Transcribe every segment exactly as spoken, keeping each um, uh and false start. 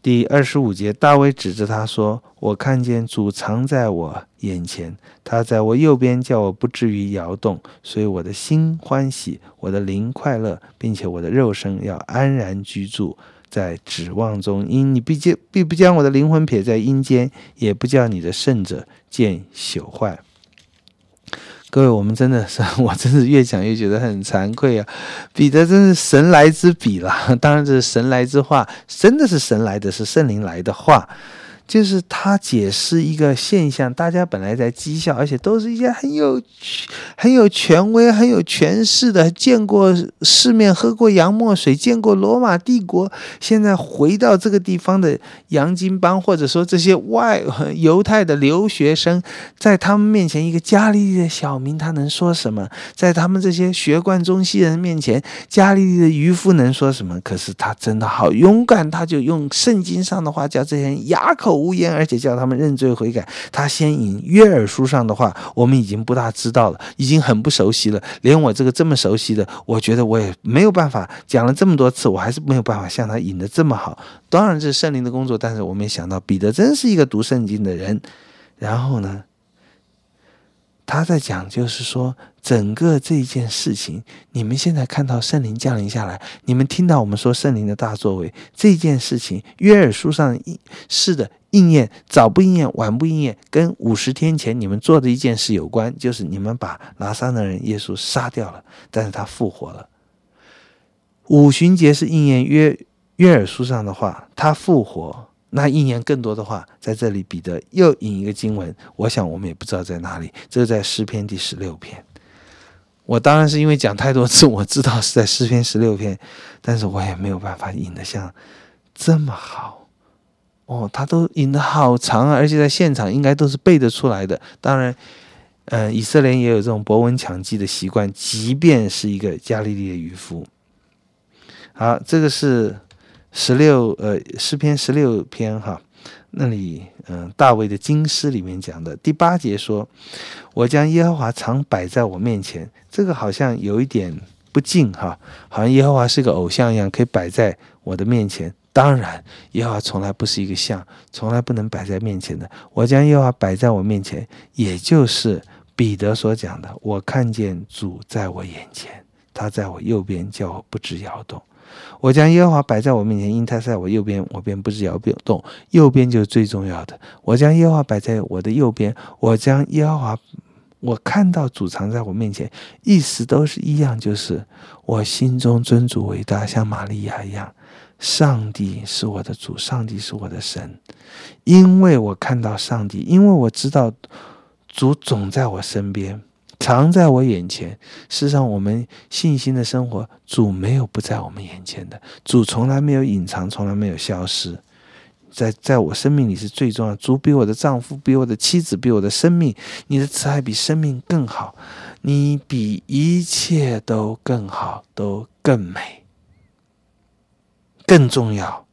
第二十五节，大卫指着他说：我看见主藏在我眼前，他在我右边，叫我不至于摇动，所以我的心欢喜，我的灵快乐，并且我的肉身要安然居住在指望中，因你必必不将我的灵魂撇在阴间，也不叫你的圣者见朽坏。各位，我们真的是，我真是越讲越觉得很惭愧啊！彼得真是神来之笔啦，当然这是神来之话，真的是神来的，是圣灵来的话。就是他解释一个现象，大家本来在讥笑，而且都是一些很有很有权威、很有权势的，见过世面、喝过洋墨水、见过罗马帝国，现在回到这个地方的洋金帮，或者说这些外犹太的留学生，在他们面前，一个加利利的小民，他能说什么？在他们这些学贯中西人面前，加利利的渔夫能说什么？可是他真的好勇敢，他就用圣经上的话叫这些人哑口无言，而且叫他们认罪悔改。他先引约珥书上的话，我们已经不大知道了，已经很不熟悉了。连我这个这么熟悉的，我觉得我也没有办法讲了这么多次，我还是没有办法像他引得这么好。当然这是圣灵的工作，但是我没想到彼得真是一个读圣经的人。然后呢，他在讲就是说，整个这件事情，你们现在看到圣灵降临下来，你们听到我们说圣灵的大作为，这件事情约珥书上是的应验，早不应验晚不应验，跟五十天前你们做的一件事有关，就是你们把拿撒勒人耶稣杀掉了，但是他复活了。五旬节是应验约约珥书上的话，他复活，那应验更多的话，在这里彼得又引一个经文，我想我们也不知道在哪里，这是在诗篇第十六篇。我当然是因为讲太多次，我知道是在诗篇十六篇，但是我也没有办法引得像这么好哦，他都引得好长啊，而且在现场应该都是背得出来的。当然呃，以色列也有这种博闻强记的习惯，即便是一个加利利的渔夫。好，这个是十六呃诗篇十六篇哈，那里嗯、呃、大卫的经诗里面讲的第八节说，我将耶和华常摆在我面前，这个好像有一点不敬哈，好像耶和华是个偶像一样，可以摆在我的面前。当然耶和华从来不是一个像，从来不能摆在面前的。我将耶和华摆在我面前，也就是彼得所讲的，我看见主在我眼前，他在我右边，叫我不致摇动。我将耶和华摆在我面前，因他在我右边，我便不致摇动。右边就是最重要的。我将耶和华摆在我的右边，我将耶和华，我看到主藏在我面前，意思都是一样，就是我心中尊主伟大，像玛利亚一样。上帝是我的主，上帝是我的神，因为我看到上帝，因为我知道主总在我身边，常在我眼前。事实上我们信心的生活，主没有不在我们眼前的，主从来没有隐藏，从来没有消失，在在我生命里是最重要。主比我的丈夫，比我的妻子，比我的生命，你的慈爱比生命更好，你比一切都更好，都更美，更重要。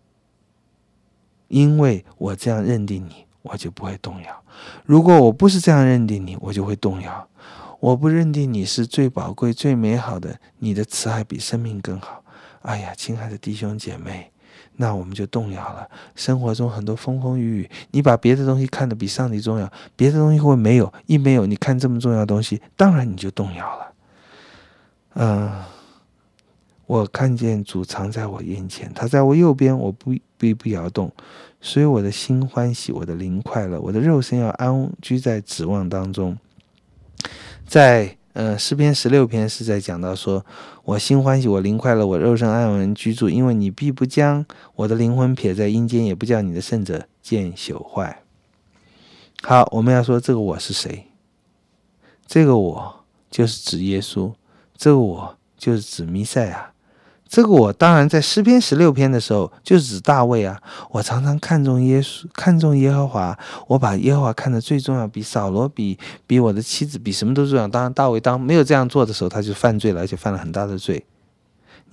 因为我这样认定你，我就不会动摇。如果我不是这样认定你，我就会动摇。我不认定你是最宝贵最美好的，你的慈爱比生命更好，哎呀，亲爱的弟兄姐妹，那我们就动摇了。生活中很多风风雨雨，你把别的东西看得比上帝重要，别的东西会没有，一没有你看这么重要的东西，当然你就动摇了。嗯、呃，我看见主藏在我眼前，他在我右边，我不必不摇动，所以我的心欢喜，我的灵快乐，我的肉身要安居在指望当中。在呃诗篇十六篇是在讲到说，我心欢喜，我灵快乐，我肉身安稳居住，因为你必不将我的灵魂撇在阴间，也不叫你的圣者见朽坏。好，我们要说这个我是谁？这个我就是指耶稣，这个我就是指弥赛亚。这个我当然在诗篇十六篇的时候就是指大卫啊，我常常看重耶稣，看重耶和华，我把耶和华看得最重要，比扫罗，比比我的妻子，比什么都重要。当然大卫当没有这样做的时候，他就犯罪了，而且犯了很大的罪。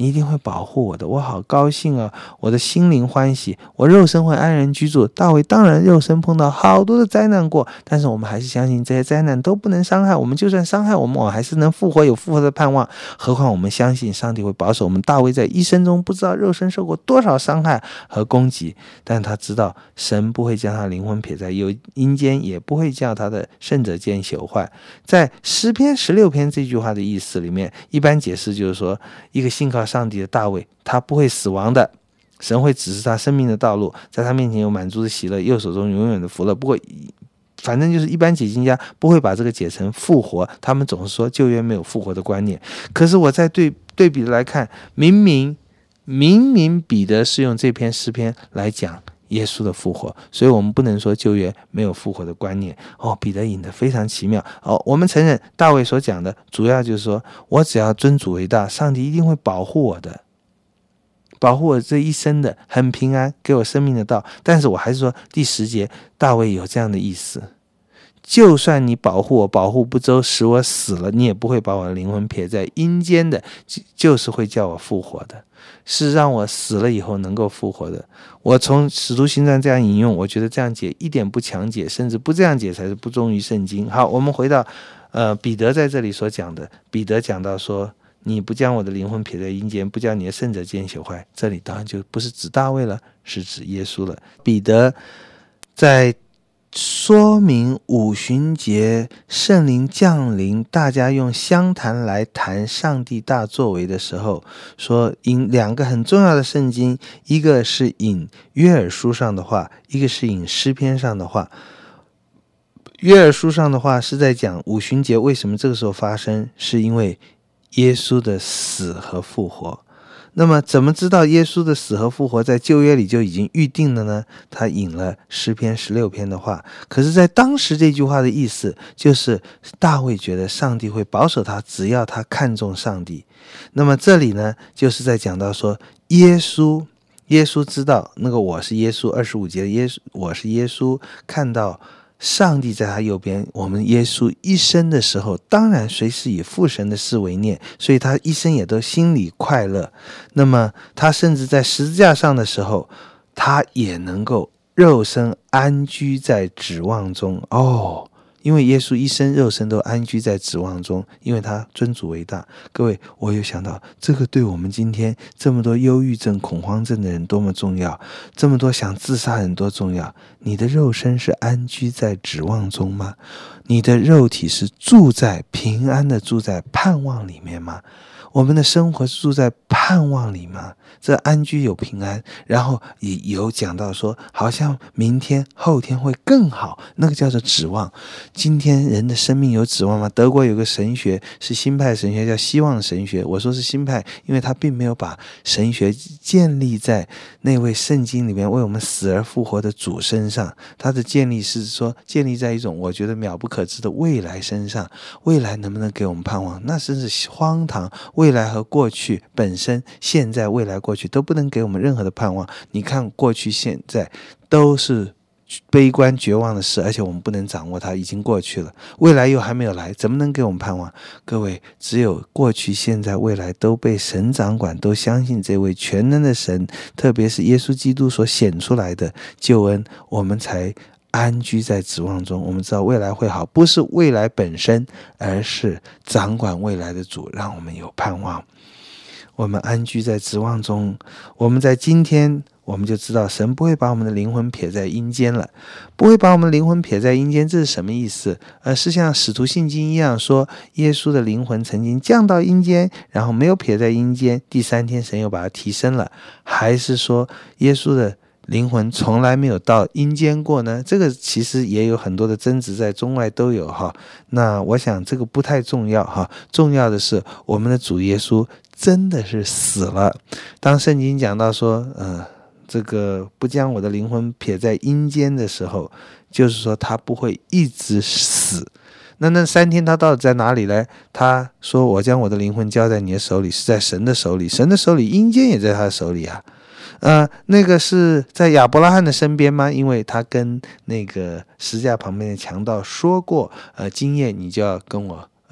你一定会保护我的，我好高兴啊，我的心灵欢喜，我肉身会安然居住。大卫当然肉身碰到好多的灾难过，但是我们还是相信这些灾难都不能伤害我们，就算伤害我们，我还是能复活，有复活的盼望。何况我们相信上帝会保守我们。大卫在一生中不知道肉身受过多少伤害和攻击，但他知道神不会将他灵魂撇在阴间，也不会叫他的圣者见朽坏。在诗篇十六篇这句话的意思里面，一般解释就是说，一个信靠上帝的大卫，他不会死亡的，神会指示他生命的道路，在他面前有满足的喜乐，右手中永远的福乐。不过反正就是一般解经家不会把这个解成复活，他们总是说旧约没有复活的观念。可是我在对对比的来看，明明明明彼得是用这篇诗篇来讲耶稣的复活，所以我们不能说旧约没有复活的观念。哦，彼得引得非常奇妙。哦，我们承认大卫所讲的主要就是说，我只要尊主为大，上帝一定会保护我的，保护我这一生的，很平安，给我生命的道。但是我还是说第十节大卫有这样的意思，就算你保护我保护不周，使我死了，你也不会把我的灵魂撇在阴间的，就是会叫我复活的，是让我死了以后能够复活的。我从使徒行传这样引用，我觉得这样解一点不强解，甚至不这样解才是不忠于圣经。好，我们回到呃彼得在这里所讲的，彼得讲到说，你不将我的灵魂撇在阴间，不叫你的圣者见朽坏，这里当然就不是指大卫了，是指耶稣了。彼得在说明五旬节圣灵降临，大家用相谈来谈上帝大作为的时候，说引两个很重要的圣经，一个是引约珥书上的话，一个是引诗篇上的话。约珥书上的话是在讲五旬节为什么这个时候发生，是因为耶稣的死和复活。那么怎么知道耶稣的死和复活在旧约里就已经预定了呢？他引了诗篇十六篇的话，可是在当时这句话的意思就是大卫觉得上帝会保守他，只要他看重上帝。那么这里呢，就是在讲到说耶稣耶稣知道那个我是耶稣，二十五节的耶稣我是耶稣，看到上帝在他右边，我们耶稣一生的时候，当然随时以父神的事为念，所以他一生也都心里快乐。那么他甚至在十字架上的时候，他也能够肉身安居在指望中。哦，因为耶稣一生肉身都安居在指望中，因为他尊主为大。各位，我有想到这个对我们今天这么多忧郁症恐慌症的人多么重要，这么多想自杀人多重要。你的肉身是安居在指望中吗？你的肉体是住在平安的住在盼望里面吗？我们的生活是住在盼望里吗？这安居有平安，然后也有讲到说好像明天后天会更好，那个叫做指望。今天人的生命有指望吗？德国有个神学是新派神学，叫希望神学。我说是新派，因为他并没有把神学建立在那位圣经里面为我们死而复活的主身上，他的建立是说建立在一种我觉得渺不可知的未来身上。未来能不能给我们盼望？那真是荒唐。未来和过去本身，现在未来过去都不能给我们任何的盼望。你看过去现在都是悲观绝望的事，而且我们不能掌握它，已经过去了，未来又还没有来，怎么能给我们盼望？各位，只有过去现在未来都被神掌管，都相信这位全能的神，特别是耶稣基督所显出来的救恩，我们才安居在指望中。我们知道未来会好，不是未来本身，而是掌管未来的主让我们有盼望。我们安居在指望中，我们在今天我们就知道神不会把我们的灵魂撇在阴间了，不会把我们的灵魂撇在阴间，这是什么意思？呃，是像使徒信经一样说，耶稣的灵魂曾经降到阴间，然后没有撇在阴间，第三天神又把它提升了，还是说耶稣的灵魂从来没有到阴间过呢？这个其实也有很多的争执，在中外都有哈。那我想这个不太重要哈，重要的是我们的主耶稣真的是死了。当圣经讲到说，呃，这个不将我的灵魂撇在阴间的时候，就是说他不会一直死。那那三天他到底在哪里呢？他说我将我的灵魂交在你的手里，是在神的手里，神的手里，阴间也在他的手里啊。呃，那个是在亚伯拉罕的身边吗？因为他跟那个十字架旁边的强盗说过，呃，今夜你就要跟我呃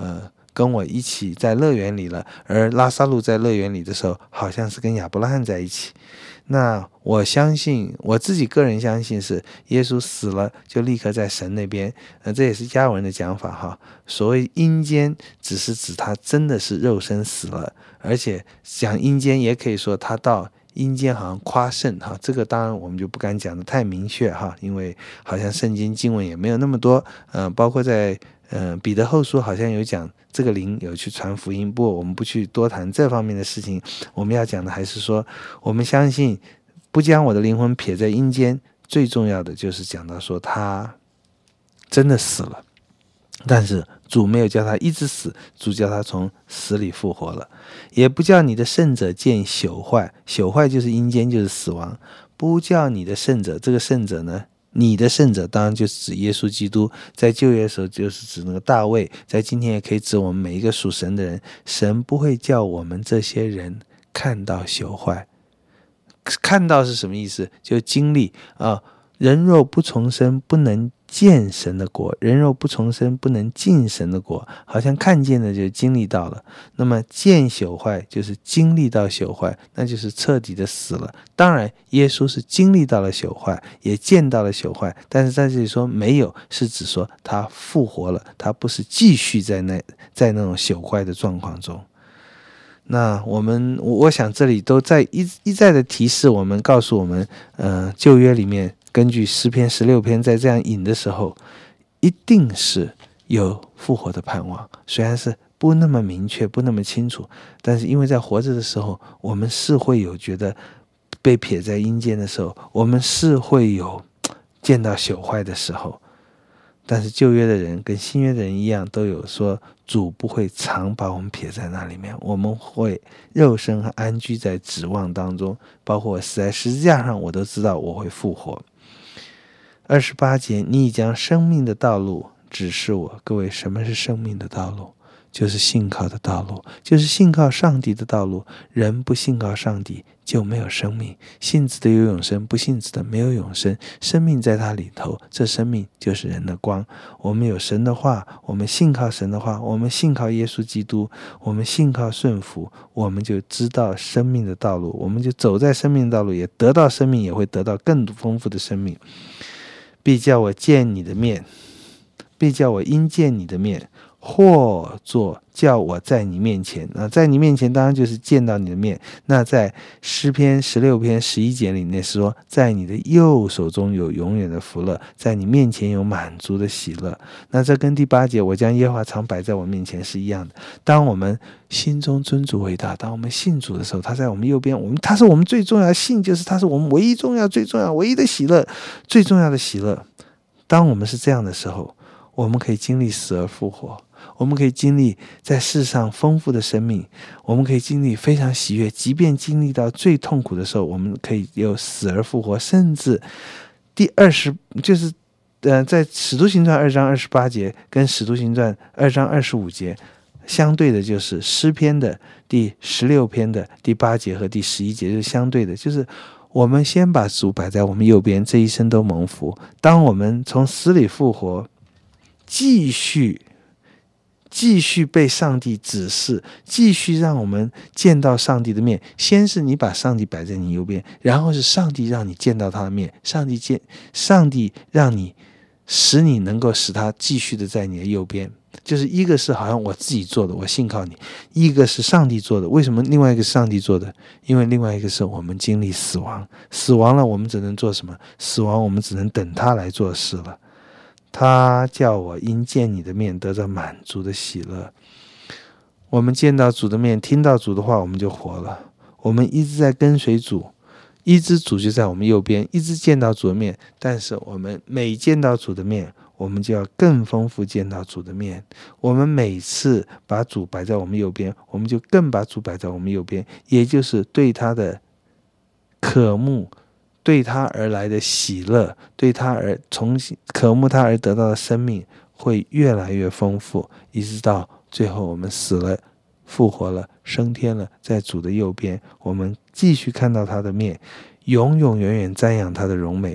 跟我一起在乐园里了，而拉撒路在乐园里的时候，好像是跟亚伯拉罕在一起。那我相信，我自己个人相信是耶稣死了就立刻在神那边，呃，这也是加尔文的讲法哈。所谓阴间，只是指他真的是肉身死了，而且讲阴间也可以说他到阴间好像夸胜哈，这个当然我们就不敢讲的太明确哈，因为好像圣经经文也没有那么多，呃，包括在呃彼得后书好像有讲这个灵有去传福音，不过我们不去多谈这方面的事情，我们要讲的还是说，我们相信不将我的灵魂撇在阴间，最重要的就是讲到说他真的死了，但是主没有叫他一直死，主叫他从死里复活了。也不叫你的圣者见朽坏，朽坏就是阴间，就是死亡。不叫你的圣者，这个圣者呢，你的圣者当然就是指耶稣基督，在旧约的时候就是指那个大卫，在今天也可以指我们每一个属神的人。神不会叫我们这些人看到朽坏。看到是什么意思？就经历啊、呃，人若不重生，不能见神的国；人若不重生，不能进神的国。好像看见的就经历到了，那么见朽坏就是经历到朽坏，那就是彻底的死了。当然，耶稣是经历到了朽坏，也见到了朽坏，但是在这里说没有，是指说他复活了，他不是继续在那在那种朽坏的状况中。那我们我想这里都在一一再的提示我们，告诉我们，呃，旧约里面根据诗篇十六篇在这样引的时候，一定是有复活的盼望，虽然是不那么明确，不那么清楚，但是因为在活着的时候，我们是会有觉得被撇在阴间的时候，我们是会有见到朽坏的时候。但是旧约的人跟新约的人一样，都有说主不会常把我们撇在那里面，我们会肉身和安居在指望当中，包括我死在十字架上，我都知道我会复活。二十八节，你已将生命的道路指示我。各位，什么是生命的道路？就是信靠的道路，就是信靠上帝的道路。人不信靠上帝就没有生命，信子的有永生，不信子的没有永生。生命在他里头，这生命就是人的光。我们有神的话，我们信靠神的话，我们信靠耶稣基督，我们信靠顺服，我们就知道生命的道路，我们就走在生命的道路，也得到生命，也会得到更丰富的生命。必叫我见你的面，必叫我因见你的面，或作叫我在你面前。那在你面前当然就是见到你的面。那在诗篇十六篇十一节里面说，在你的右手中有永远的福乐，在你面前有满足的喜乐。那这跟第八节我将耶和华常摆在我面前是一样的。当我们心中尊主为大，当我们信主的时候，他在我们右边，我们他是我们最重要的信，就是他是我们唯一重要最重要唯一的喜乐，最重要的喜乐。当我们是这样的时候，我们可以经历死而复活，我们可以经历在世上丰富的生命，我们可以经历非常喜悦，即便经历到最痛苦的时候，我们可以有死而复活。甚至第二十就是呃，在使徒行传二章二十八节跟使徒行传二章二十五节相对的，就是诗篇的第十六篇的第八节和第十一节，就是相对的，就是我们先把主摆在我们右边，这一生都蒙福。当我们从死里复活，继续继续被上帝指示，继续让我们见到上帝的面。先是你把上帝摆在你右边，然后是上帝让你见到他的面，上帝见上帝让你使你能够使他继续的在你的右边。就是一个是好像我自己做的，我信靠你；一个是上帝做的。为什么另外一个是上帝做的？因为另外一个是我们经历死亡，死亡了我们只能做什么？死亡我们只能等他来做事了。他叫我因见你的面得到满足的喜乐。我们见到主的面，听到主的话，我们就活了。我们一直在跟随主，一直主就在我们右边，一直见到主的面。但是我们每见到主的面，我们就要更丰富见到主的面。我们每次把主摆在我们右边，我们就更把主摆在我们右边，也就是对他的渴慕，对他而来的喜乐，对他而从渴慕他而得到的生命会越来越丰富，一直到最后我们死了，复活了，升天了，在主的右边，我们继续看到他的面，永永远远瞻仰他的荣美。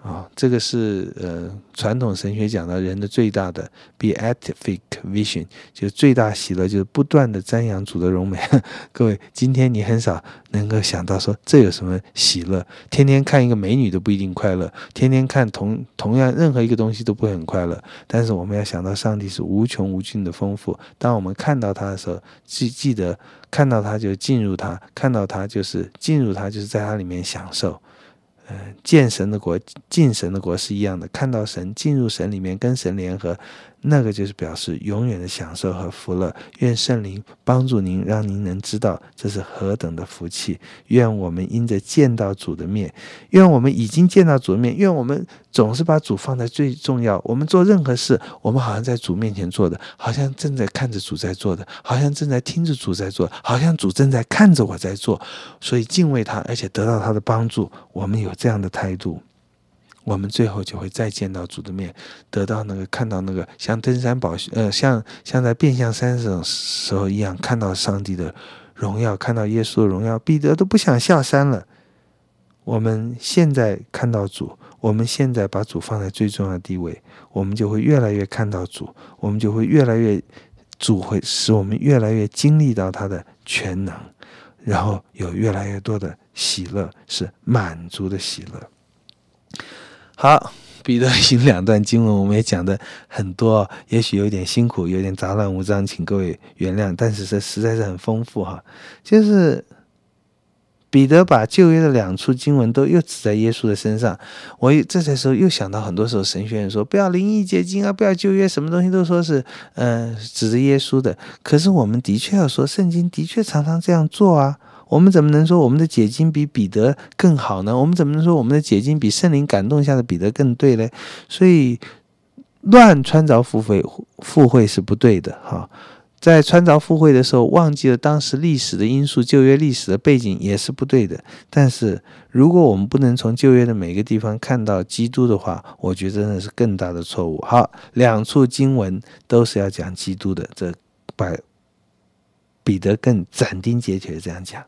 啊，这个是呃传统神学讲到人的最大的 beatific vision， 就是最大喜乐，就是不断的瞻仰主的荣美。各位，今天你很少能够想到说这有什么喜乐？天天看一个美女都不一定快乐，天天看同同样任何一个东西都不会很快乐。但是我们要想到上帝是无穷无尽的丰富，当我们看到他的时候，记记得看到他就进入他，看到他就是进入他，就是在他里面享受。呃，见神的国、进神的国是一样的，看到神、进入神里面，跟神联合，那个就是表示永远的享受和福乐。愿圣灵帮助您，让您能知道这是何等的福气。愿我们因着见到主的面，愿我们已经见到主的面，愿我们总是把主放在最重要。我们做任何事，我们好像在主面前做的，好像正在看着主在做的，好像正在听着主在做，好像主正在看着我在做。所以敬畏他，而且得到他的帮助。我们有这样的态度，我们最后就会再见到主的面，得到那个看到那个像登山宝呃像像在变相山上时候一样，看到上帝的荣耀，看到耶稣的荣耀，彼得都不想下山了。我们现在看到主，我们现在把主放在最重要的地位，我们就会越来越看到主，我们就会越来越主会使我们越来越经历到他的全能，然后有越来越多的喜乐，是满足的喜乐。好，彼得行两段经文我们也讲的很多，也许有点辛苦，有点杂乱无章，请各位原谅，但是这实在是很丰富哈。就是彼得把旧约的两处经文都又指在耶稣的身上，我这才时候又想到，很多时候神学院说不要灵意结晶啊，不要旧约，什么东西都说是呃指着耶稣的。可是我们的确要说，圣经的确常常这样做啊。我们怎么能说我们的解经比彼得更好呢？我们怎么能说我们的解经比圣灵感动下的彼得更对呢？所以乱穿凿附会附会是不对的哈。在穿凿附会的时候，忘记了当时历史的因素，旧约历史的背景也是不对的。但是如果我们不能从旧约的每个地方看到基督的话，我觉得真的是更大的错误。好，两处经文都是要讲基督的，这把彼得更斩钉截铁的这样讲。